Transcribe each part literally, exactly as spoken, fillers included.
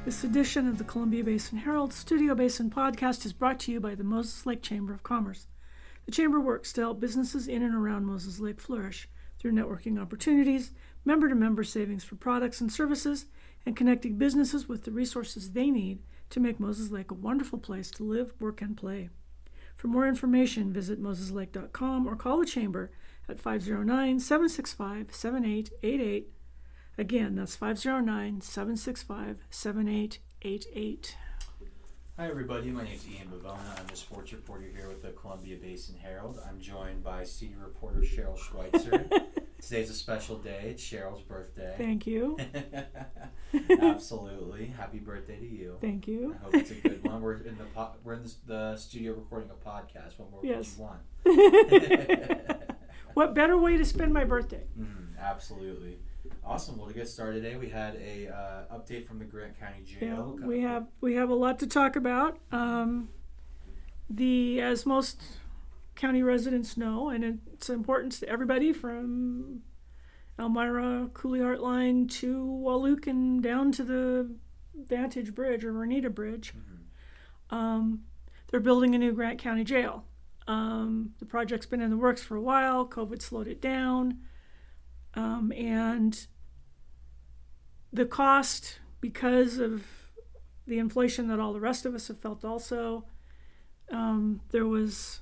This edition of the Columbia Basin Herald Studio Basin podcast is brought to you by the Moses Lake Chamber of Commerce. The Chamber works to help businesses in and around Moses Lake flourish through networking opportunities, member-to-member savings for products and services, and connecting businesses with the resources they need to make Moses Lake a wonderful place to live, work, and play. For more information, visit moses lake dot com or call the Chamber at five oh nine, seven six five, seven eight eight eight. Again, that's five oh nine, seven six five, seven eight eight eight. Hi everybody, my name is Ian Bavona. I'm the sports reporter here with the Columbia Basin Herald. I'm joined by senior reporter Cheryl Schweitzer. Today's a special day. It's Cheryl's birthday. Thank you. Absolutely. Happy birthday to you. Thank you. I hope it's a good one. We're in the po- we're in the, the studio recording a podcast. What more yes. would you want? What better way to spend my birthday? Mm, absolutely. Awesome. Well, to get started today, we had a uh, update from the Grant County Jail. Yeah, we have we have a lot to talk about. Um, the as most county residents know, and it's important to everybody from Elmira, Coulee Line to Wahluke and down to the Vantage Bridge or Renita Bridge. Mm-hmm. Um, they're building a new Grant County Jail. Um, the project's been in the works for a while. COVID slowed it down. Um, and the cost, because of the inflation that all the rest of us have felt also, um, there was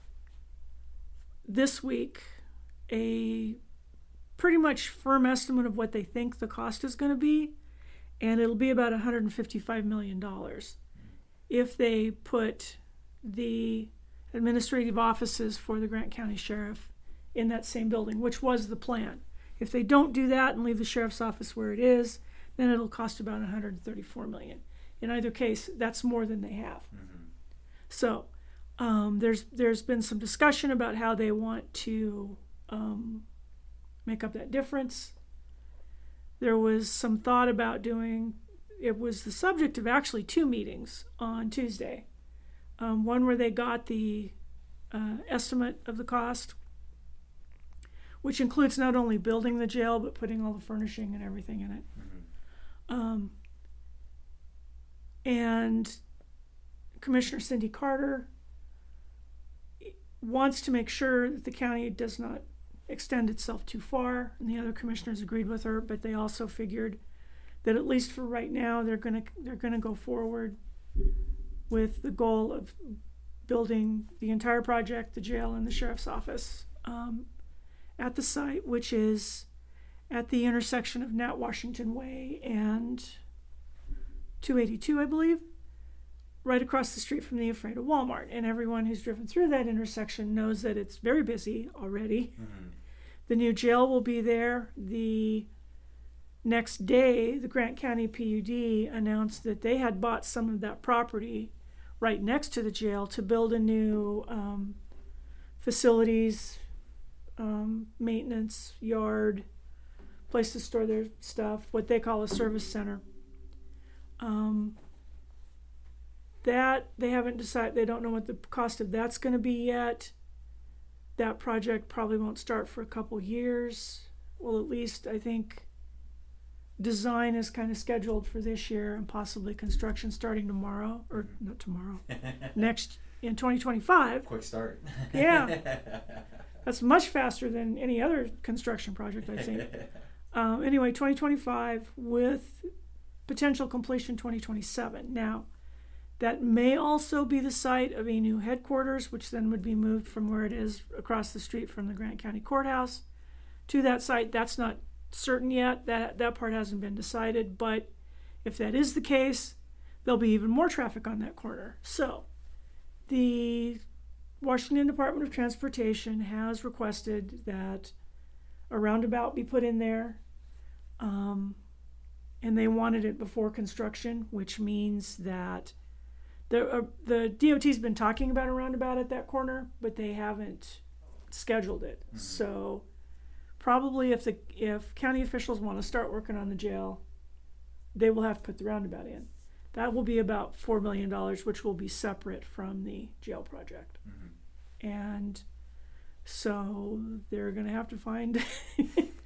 this week a pretty much firm estimate of what they think the cost is going to be, and it'll be about one hundred fifty-five million dollars if they put the administrative offices for the Grant County Sheriff in that same building, which was the plan. If they don't do that and leave the sheriff's office where it is, then it'll cost about one hundred thirty-four million dollars. In either case, that's more than they have. Mm-hmm. So um, there's there's been some discussion about how they want to um, make up that difference. There was some thought about doing, it was the subject of actually two meetings on Tuesday. Um, one where they got the uh, estimate of the cost, which includes not only building the jail, but putting all the furnishing and everything in it. Mm-hmm. Um, and Commissioner Cindy Carter wants to make sure that the county does not extend itself too far, and the other commissioners agreed with her, but they also figured that at least for right now, they're gonna they're gonna go forward with the goal of building the entire project, the jail and the sheriff's office, um, at the site, which is at the intersection of Nat Washington Way and two eighty-two, I believe, right across the street from the Ephrata Walmart. And everyone who's driven through that intersection knows that it's very busy already. Mm-hmm. The new jail will be there. The next day, the Grant County P U D announced that they had bought some of that property right next to the jail to build a new um, facilities, Um, maintenance, yard, place to store their stuff, what they call a service center. Um, that, they haven't decided, they don't know what the cost of that's going to be yet. That project probably won't start for a couple years. Well, at least I think design is kind of scheduled for this year and possibly construction starting tomorrow, or not tomorrow, next, in twenty twenty-five. Quick start. Yeah. That's much faster than any other construction project, I think. um, anyway, twenty twenty-five with potential completion twenty twenty-seven. Now, that may also be the site of a new headquarters, which then would be moved from where it is across the street from the Grant County Courthouse to that site. That's not certain yet. That, that part hasn't been decided. But if that is the case, there'll be even more traffic on that corner. So, the Washington Department of Transportation has requested that a roundabout be put in there, um, and they wanted it before construction, which means that the uh, the D O T's been talking about a roundabout at that corner, but they haven't scheduled it. Mm-hmm. So probably if the if county officials want to start working on the jail, they will have to put the roundabout in. That will be about four million dollars, which will be separate from the jail project. Mm-hmm. And so they're going to have to find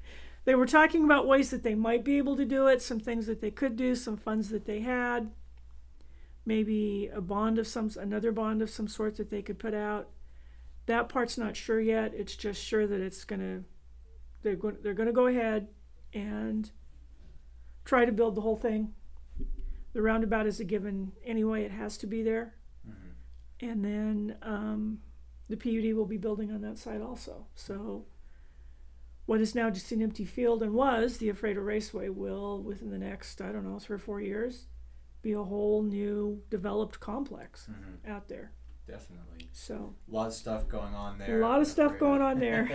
they were talking about ways that they might be able to do it, some things that they could do, some funds that they had, maybe a bond of some, another bond of some sort that they could put out. That part's not sure yet. It's just sure that it's gonna, they're going, they're going to go ahead and try to build the whole thing. The roundabout is a given anyway; it has to be there. Mm-hmm. And then um, the P U D will be building on that side also. So what is now just an empty field and was the Alfredo Raceway will, within the next, I don't know, three or four years, be a whole new developed complex mm-hmm. out there. Definitely. So a lot of stuff going on there. A lot of stuff going on there.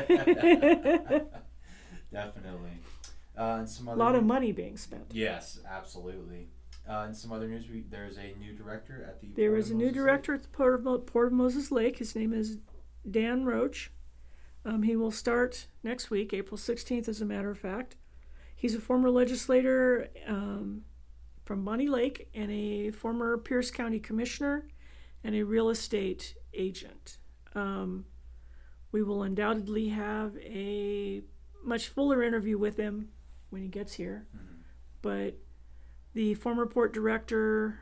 Definitely. Uh, and some other a lot new- of money being spent. Yes, absolutely. Uh, and some other news, we, there's a new director at the There Port is of a new Moses director Lake. at the Port of, Mo- Port of Moses Lake. His name is Dan Roach. Um, he will start next week, April sixteenth, as a matter of fact. He's a former legislator um, from Bonnie Lake and a former Pierce County commissioner and a real estate agent. Um, we will undoubtedly have a much fuller interview with him when he gets here. Mm-hmm. But the former port director,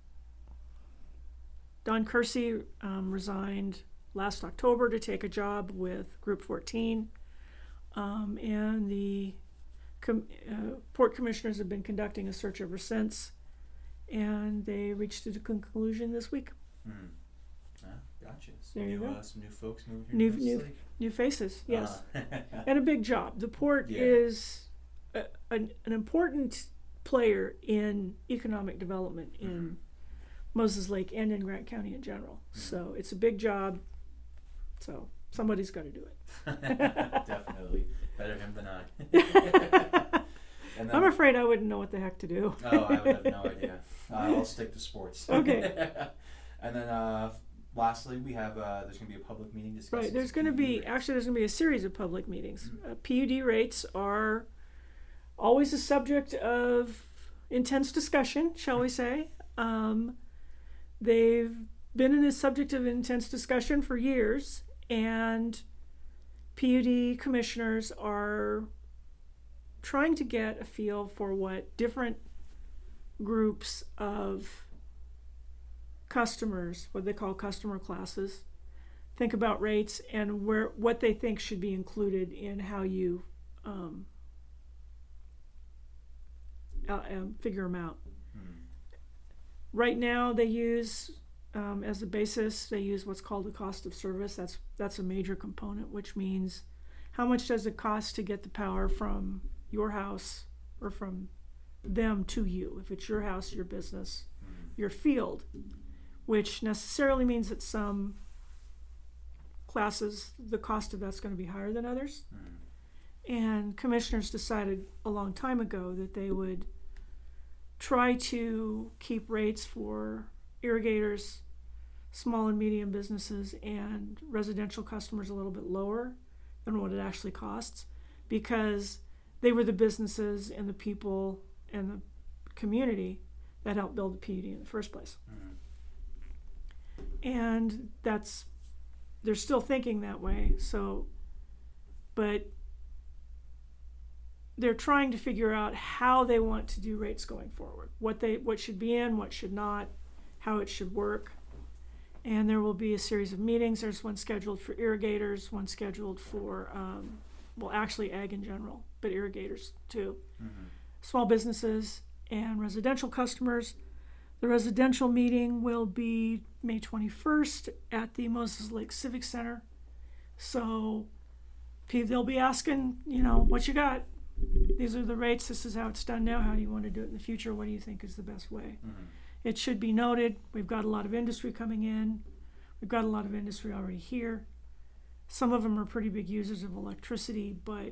Don Kersey, um, resigned last October to take a job with Group fourteen. Um, and the com- uh, port commissioners have been conducting a search ever since. And they reached a conclusion this week. Mm. Ah, gotcha. So there you new, go. Uh, some new folks moving here. New, to new, Lake. new faces, yes. Uh. And a big job. The port yeah. is a, an, an important player in economic development in mm-hmm. Moses Lake and in Grant County in general. Mm-hmm. So it's a big job. So somebody's got to do it. Definitely. Better him than I. And then, I'm afraid I wouldn't know what the heck to do. Oh, I would have no idea. Uh, I'll stick to sports. Okay. And then uh, lastly, we have, uh, there's going to be a public meeting discussing. Right, there's going to be, rates. actually there's going to be a series of public meetings. Mm-hmm. Uh, P U D rates are always a subject of intense discussion, shall we say. Um, they've been in a subject of intense discussion for years, and P U D commissioners are trying to get a feel for what different groups of customers, what they call customer classes, think about rates and where what they think should be included in how you um, uh, um, figure them out. Hmm. Right now, they use um, as a basis, they use what's called the cost of service. That's that's a major component, which means how much does it cost to get the power from your house or from them to you, if it's your house, your business, your field, which necessarily means that some classes, the cost of that's going to be higher than others. Mm. And commissioners decided a long time ago that they would try to keep rates for irrigators, small and medium businesses, and residential customers a little bit lower than what it actually costs, because they were the businesses and the people and the community that helped build the P U D in the first place. Mm-hmm. And that's, they're still thinking that way. So, but they're trying to figure out how they want to do rates going forward, what they, what should be in, what should not, how it should work. And there will be a series of meetings. There's one scheduled for irrigators, one scheduled for, um, well, actually ag in general, but irrigators too. Mm-hmm. Small businesses and residential customers. The residential meeting will be May twenty-first at the Moses Lake Civic Center. So they'll be asking, you know, what you got? These are the rates. This is how it's done now. How do you want to do it in the future? What do you think is the best way? Mm-hmm. It should be noted, we've got a lot of industry coming in. We've got a lot of industry already here. Some of them are pretty big users of electricity, but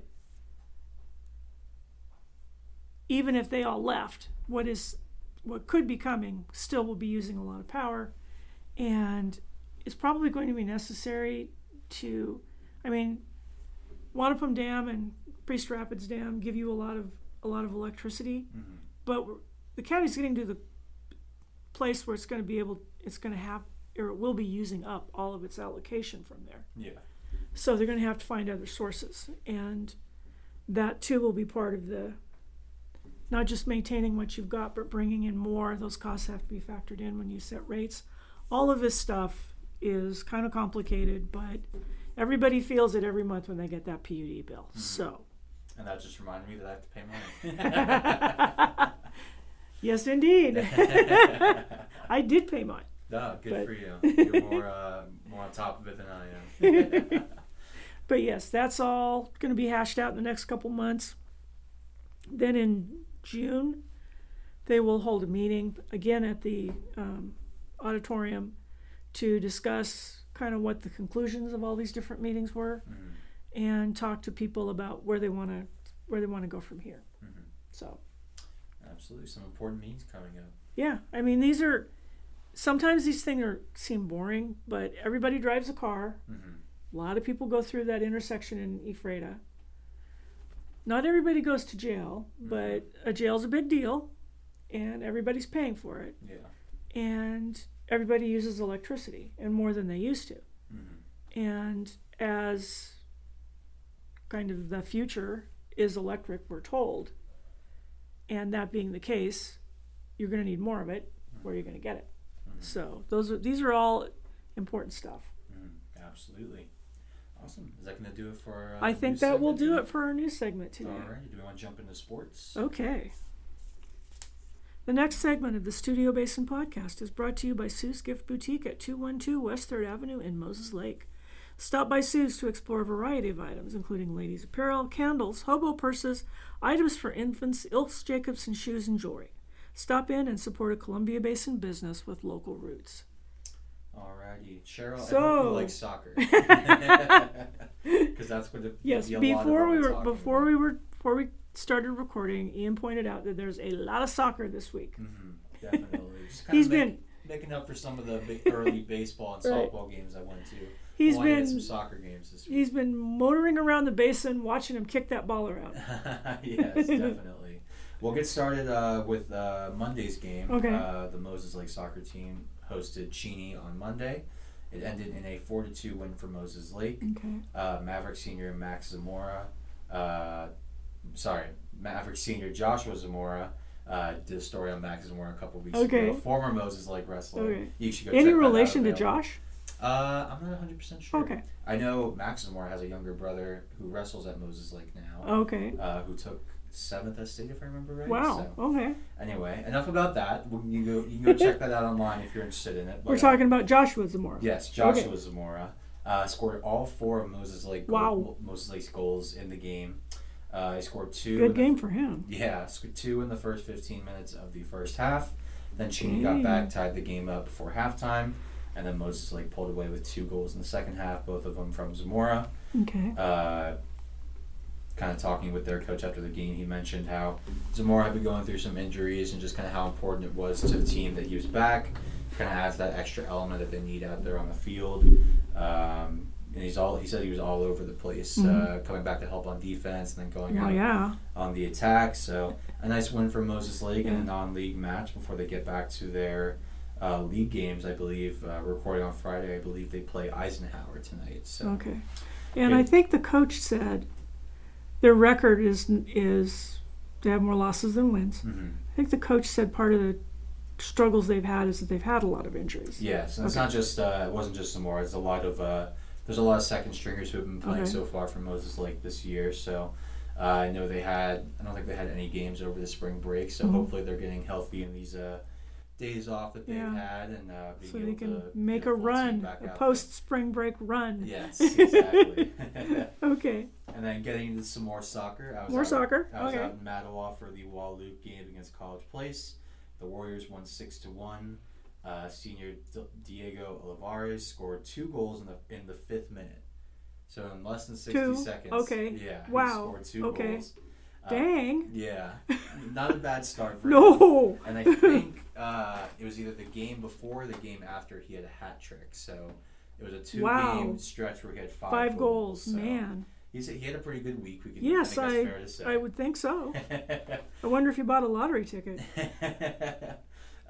even if they all left, what is what could be coming still will be using a lot of power, and it's probably going to be necessary to, I mean, Wanapum Dam and Priest Rapids Dam give you a lot of a lot of electricity, mm-hmm. but the county's getting to the place where it's going to be able, it's going to have, or it will be using up all of its allocation from there. Yeah. So they're going to have to find other sources, and that too will be part of the, not just maintaining what you've got, but bringing in more. Those costs have to be factored in when you set rates. All of this stuff is kind of complicated, but everybody feels it every month when they get that P U D bill. Mm-hmm. So, and that just reminded me that I have to pay money. Yes, indeed. I did pay mine. Oh, good but... for you. You're more uh, more on top of it than I am. But yes, that's all going to be hashed out in the next couple months. Then in June, they will hold a meeting again at the um, auditorium to discuss kind of what the conclusions of all these different meetings were, mm-hmm. and talk to people about where they want to where they want to go from here. Mm-hmm. So, absolutely, some important meetings coming up. Yeah, I mean, these are sometimes these things are seem boring, but everybody drives a car. Mm-hmm. A lot of people go through that intersection in Ephrata. Not everybody goes to jail, mm-hmm. but a jail's a big deal, and everybody's paying for it. Yeah. And everybody uses electricity, and more than they used to. Mm-hmm. And as kind of the future is electric, we're told, and that being the case, you're going to need more of it. Mm-hmm. Where are you going to get it? Mm-hmm. So those are these are all important stuff. Mm-hmm. Absolutely. Awesome. Is that going to do it for uh, I think that will do it for our news segment today. All right. Do we want to jump into sports? Okay. The next segment of the Studio Basin podcast is brought to you by Sue's Gift Boutique at two one two West third Avenue in Moses Lake. Stop by Sue's to explore a variety of items, including ladies' apparel, candles, hobo purses, items for infants, Ilse Jacobson shoes, and jewelry. Stop in and support a Columbia Basin business with local roots. Alrighty, Cheryl. So, I hope you like soccer, because that's what the yes. Before we were before about. we were before we started recording, Ian pointed out that there's a lot of soccer this week. Mm-hmm, definitely, just he's make, been making up for some of the big early baseball and right. softball games I went to. He's well, been I had some soccer games this week. He's been motoring around the basin, watching him kick that ball around. Yes, definitely. We'll get started uh, with uh, Monday's game. Okay. Uh, the Moses Lake soccer team hosted Cheney on Monday. It ended in a four to two win for Moses Lake. Okay. Uh, Maverick senior Max Zamora, uh, sorry, Maverick senior Joshua Zamora uh, did a story on Max Zamora a couple weeks okay. ago. Former Moses Lake wrestler. Okay. You should go Any check relation that out to Josh? Uh, I'm not one hundred percent sure. Okay. I know Max Zamora has a younger brother who wrestles at Moses Lake now. Okay. Uh, who took seventh at state, if I remember right. Wow. So, okay. Anyway, enough about that. You can go, you can go check that out online if you're interested in it. But, We're talking uh, about Joshua Zamora. Yes, Joshua okay. Zamora uh, scored all four of Moses Lake wow. goal, Moses Lake's goals in the game. Uh, he scored two. Good game the, for him. Yeah, scored two in the first fifteen minutes of the first half. Then Cheney got back, tied the game up before halftime, and then Moses Lake pulled away with two goals in the second half, both of them from Zamora. Okay. Uh, kind of talking with their coach after the game, he mentioned how Zamora had been going through some injuries and just kind of how important it was to the team that he was back. Kind of adds that extra element that they need out there on the field. Um, and he's all he said he was all over the place, mm-hmm. uh, coming back to help on defense and then going yeah, out yeah. on the attack. So a nice win for Moses Lake yeah. in a non-league match before they get back to their uh, league games. I believe uh, recording on Friday. I believe they play Eisenhower tonight. So okay, and it, I think the coach said their record is is they have more losses than wins. Mm-hmm. I think the coach said part of the struggles they've had is that they've had a lot of injuries. Yes, and it's okay. not just uh, it wasn't just Zamora. It's a lot of uh, there's a lot of second stringers who have been playing okay. so far for Moses Lake this year. So uh, I know they had I don't think they had any games over the spring break. So mm-hmm. hopefully they're getting healthy in these uh, days off that they've yeah. had and uh, being so able they can to make a run, a post spring break run. Yes, exactly. Okay. And then getting into some more soccer. I was more out, soccer. I was okay. out in Mattawa for the Wall-Loop game against College Place. The Warriors won six to one. Uh, senior D- Diego Olivares scored two goals in the in the fifth minute. So in less than sixty two? seconds. Okay. Yeah. Wow. He scored two okay. goals. Uh, Dang. Yeah. Not a bad start for no. him. And I think uh, it was either the game before or the game after he had a hat trick. So it was a two wow. game stretch where he had five, five goals. goals. So Man. He's, he had a pretty good week. We can, yes, I, think that's I, fair to say. I would think so. I wonder if you bought a lottery ticket.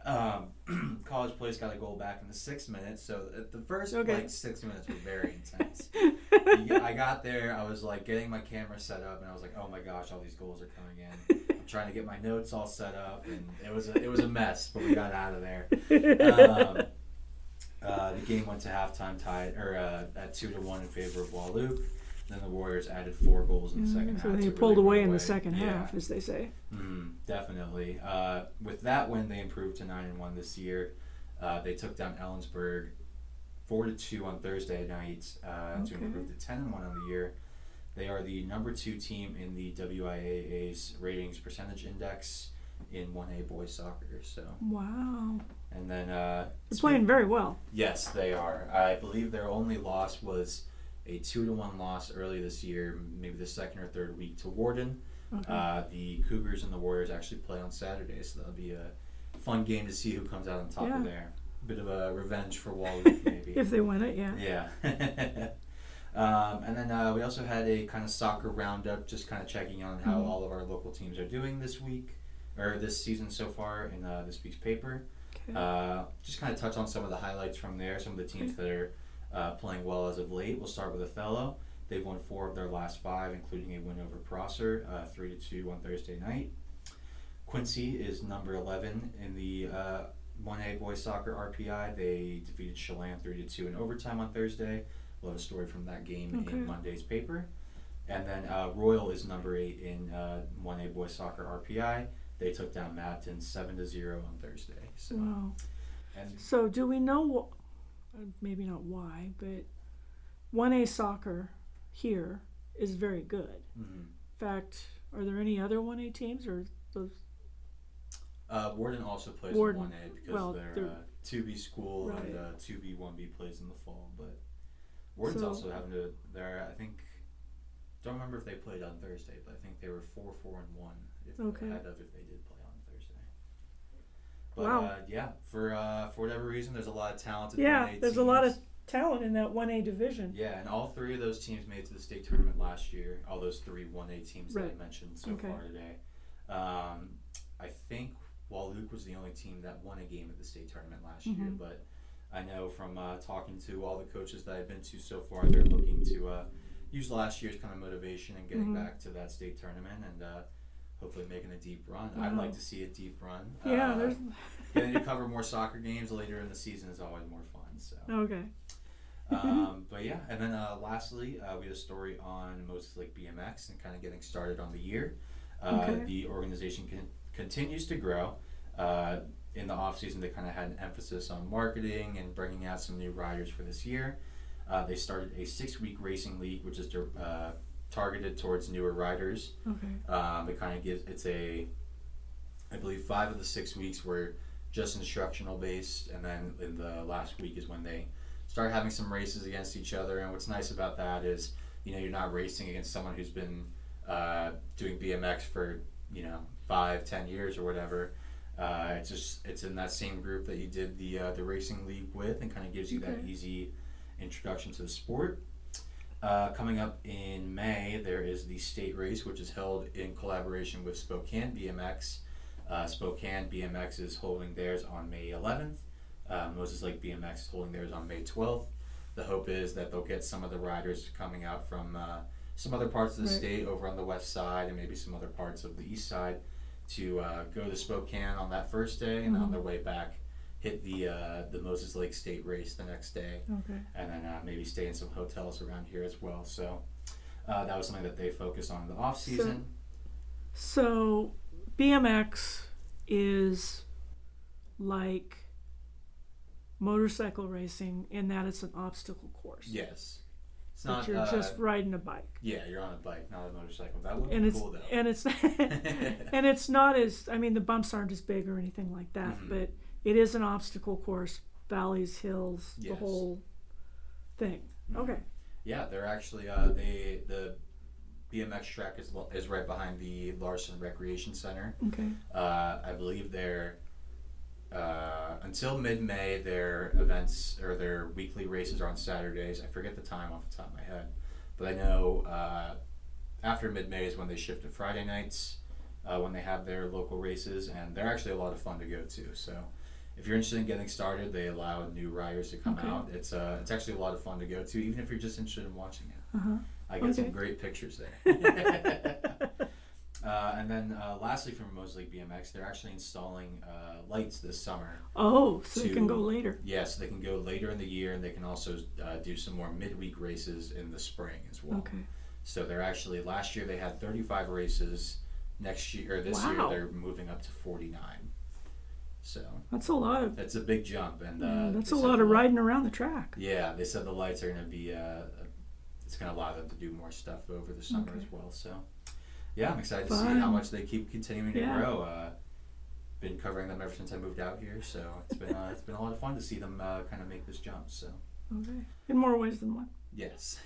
Um, College Place got a goal back in the sixth minute, so the first okay. like six minutes were very intense. I got there, I was like getting my camera set up, and I was like, "Oh my gosh, all these goals are coming in." I'm trying to get my notes all set up, and it was a, it was a mess, but we got out of there. Um, uh, the game went to halftime tied or uh, at two to one in favor of Wahluke. Then the Warriors added four goals in the second so half. they to pulled really away run in away. the second yeah. half, as they say. Mm, definitely. Uh, with that win, they improved to nine and one this year. Uh, they took down Ellensburg four to two on Thursday night uh, Okay. to improve to ten and one on the year. They are the number two team in the W I A A's ratings percentage index in one A boys soccer. So Wow. and then uh, They're playing very well. yes, they are. I believe their only loss was a two to one loss early this year, maybe the second or third week to Warden. Okay. Uh, the Cougars and the Warriors actually play on Saturday, so that'll be a fun game to see who comes out on top Yeah. of there. Bit of a revenge for Wahluke, maybe. If they win it, yeah. Yeah. um, and then uh, we also had a kind of soccer roundup, just kind of checking on how Mhm. all of our local teams are doing this week, or this season so far in uh, this week's paper. Okay. Uh, just kind of touch on some of the highlights from there, some of the teams that are uh, playing well as of late. We'll start with Othello. They've won four of their last five, including a win over Prosser, uh, three to two on Thursday night. Quincy is number eleven in the uh, one A boys soccer R P I. They defeated Chelan three to two in overtime on Thursday. We'll have a story from that game Okay. in Monday's paper. And then uh, Royal is number eight in uh, one A boys soccer R P I. They took down Mapton seven to zero on Thursday. So, Wow. and So do we know, wh- uh, maybe not why, but one A soccer here is very good. mhm. In fact, are there any other one A teams or those? Uh, Warden also plays Warden. in one A because Well, they're, they're- uh, two B school Right. and uh, two B one B plays in the fall. But Warden's So- also having to. They're I think don't remember if they played on Thursday, but I think they were four four and one if Okay. ahead of if they did play on Thursday. But Wow. uh, yeah, for uh, for whatever reason, there's a lot of talented Yeah, one A there's a lot of teams. talent in that one A division. Yeah, and all three of those teams made it to the state tournament last year. All those three one A teams that I Right. mentioned so Okay. far today. Um, I think Wahluke was the only team that won a game at the state tournament last year, Mhm. but I know from uh, talking to all the coaches that I've been to so far, they're looking to uh, use last year's kind of motivation and getting Mhm. back to that state tournament and uh, hopefully making a deep run. I'd Wow. like to see a deep run. Yeah, uh, there's getting to cover more soccer games later in the season is always more fun. So. okay. um, but yeah, and then uh, lastly, uh, we had a story on Moses Lake B M X and kind of getting started on the year. Uh, Okay. The organization con- continues to grow. Uh, in the off season, they kind of had an emphasis on marketing and bringing out some new riders for this year. Uh, they started a six-week racing league, which is uh, targeted towards newer riders. Okay. Um, it kind of gives it's a, I believe five of the six weeks were just instructional based, and then in the last week is when they start having some races against each other. And what's nice about that is, you know, you're not racing against someone who's been uh, doing B M X for, you know, five, ten years or whatever. Uh, it's just it's in that same group that you did the uh, the racing league with, and kind of gives you that Okay. easy introduction to the sport. Uh, coming up in May, there is the state race, which is held in collaboration with Spokane B M X. Uh, Spokane B M X is holding theirs on May eleventh. Uh, Moses Lake B M X is holding theirs on May twelfth. The hope is that they'll get some of the riders coming out from uh, some other parts of the Right. state over on the west side and maybe some other parts of the east side to uh, go to Spokane on that first day, and Mhm. on their way back hit the uh, the Moses Lake State race the next day, Okay. and then uh, maybe stay in some hotels around here as well. So uh, that was something that they focused on in the off season. So B M X is like motorcycle racing in that it's an obstacle course. Yes, it's But not. you're uh, just riding a bike. yeah, you're on a bike, not a motorcycle. That would And be it's cool though. and it's and it's not as I mean the bumps aren't as big or anything like that, Mhm. but it is an obstacle course, valleys, hills, the Yes. whole thing. Mhm. Okay. Yeah, they're actually uh, they the B M X track is lo- is right behind the Larson Recreation Center. Okay. Uh, I believe they're uh, until mid-May. Their events or their weekly races are on Saturdays. I forget the time off the top of my head, but I know uh, after mid-May is when they shift to Friday nights uh, when they have their local races, and they're actually a lot of fun to go to. So if you're interested in getting started, they allow new riders to come Okay. out. It's uh, it's actually a lot of fun to go to, even if you're just interested in watching it. Uh-huh. I get Okay. some great pictures there. uh, and then uh, lastly, from Mosley B M X, they're actually installing uh, lights this summer. Oh, so to, they can go later. Yeah, so they can go later in the year, and they can also uh, do some more midweek races in the spring as well. Okay. So they're actually, last year they had thirty-five races. Next year, or this Wow. year, they're moving up to forty-nine. So That's a lot of. that's a big jump, and uh, Mm, that's they a said lot the of li- riding around the track. Yeah, they said the lights are going to be. Uh, it's going to allow them to do more stuff over the summer Okay. as well. So, yeah, I'm excited to see Fun. how much they keep continuing to Yeah. grow. Uh, been covering them ever since I moved out here, so it's been uh, it's been a lot of fun to see them uh, kind of make this jump. So, Okay. In more ways than one. yes,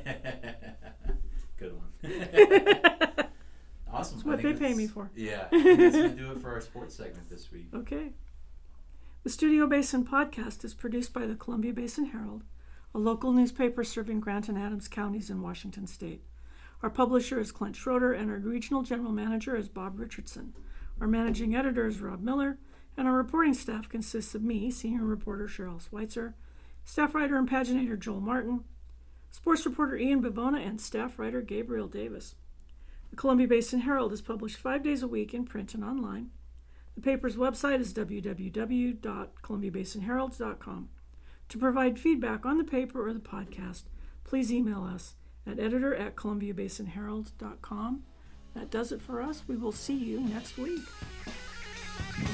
good one. Awesome. That's I what think they pay that's- me for. Yeah, I think that's going to do it for our sports segment this week. Okay. The Studio Basin podcast is produced by the Columbia Basin Herald, a local newspaper serving Grant and Adams counties in Washington state. Our publisher is Clint Schroeder, and our regional general manager is Bob Richardson. Our managing editor is Rob Miller, and our reporting staff consists of me, senior reporter Cheryl Schweitzer, staff writer and paginator Joel Martin, sports reporter Ian Bivona, and staff writer Gabriel Davis. The Columbia Basin Herald is published five days a week in print and online. The paper's website is w w w dot columbia basin herald dot com. To provide feedback on the paper or the podcast, please email us at editor at columbia basin herald dot com. That does it for us. We will see you next week.